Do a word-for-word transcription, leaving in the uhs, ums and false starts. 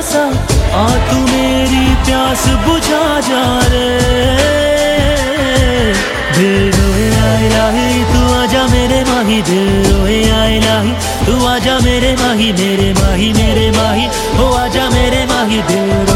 सा, आ तू मेरी प्यास बुझा जा रे। दिल रोए आए लाही तू आजा मेरे माही, दिल रोए आए लाही तू आजा मेरे माही, मेरे माही मेरे माही हो आजा मेरे माही। दिल